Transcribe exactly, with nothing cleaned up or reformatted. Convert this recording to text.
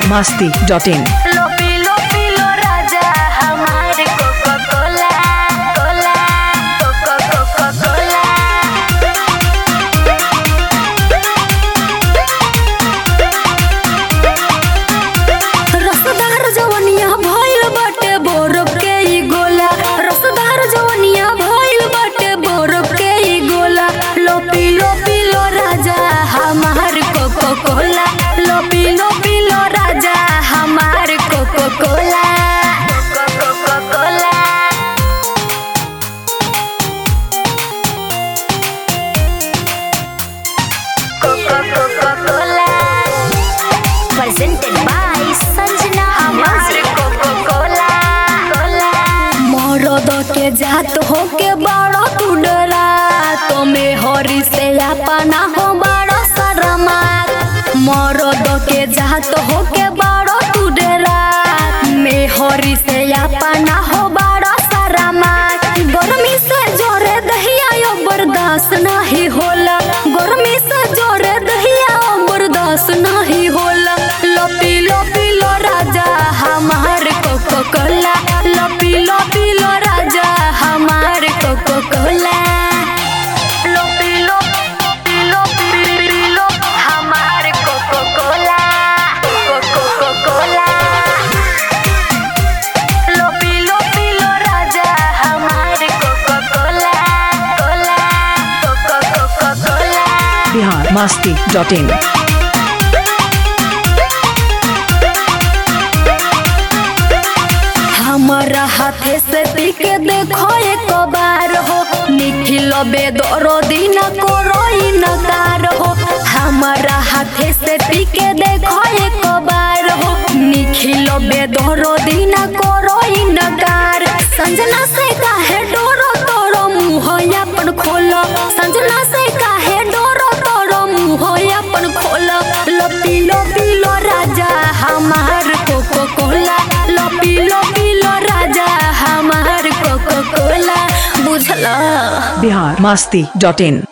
मस्ती dot इन। लो पीलो पीलो राजा हमारे Coca Cola Cola Coca Coca Cola. रसदार जवनिया भइल बाटे बरफ के ई गोला। रसदार जवनिया भइल बाटे बरफ के ई गोला। लो पीलो पीलो राजा हमारे कोका कोला। लो पीलो पीलो राजा हमारे Coca Cola Coca Cola. Coca Coca Cola presented by Sanjana हमारे कोका कोला कोला। मरद के जात हो के बड़ा तू डरा तो में हरी से अपना हो बड़ा शर्मा। मरद के जात हो के बड़ा तू डरा में हरी से अपना हो बड़ा शर्मा। गर्मी से जोरे दहिया यो बर्दाश्त नहीं होला। गर्मी से जोरे दहिया बर्दाश्त नहीं होला। लो पीलो पीलो राजा हमारे कोका कोला। लो पीलो पीलो राजा हमारे कोका कोला। लो पीलो पीलो पीलो हमारे कोका कोला कोका कोला। लो पीलो पीलो राजा हमारे Coca Cola Cola Coca Coca Cola. Bihar Masti dot in. हमारा हाथे से पी के देखो एक बार हो। निखिल बेदरो दिन करो इनकार हो। हमारा हाथे से पी के देखो एक बार हो। निखिल बेदरो दिन करो इनकार। संजना से काहे डरो तोरो मुँह अपन खोलो। संजना से काहे डरो तोरो मुँह अपन खोलो। लो पीलो पीलो राजा हमार कोका कोला। लो पीलो पीलो राजा हमार कोका कोला। बुझला बिहार मस्ती डॉट इन।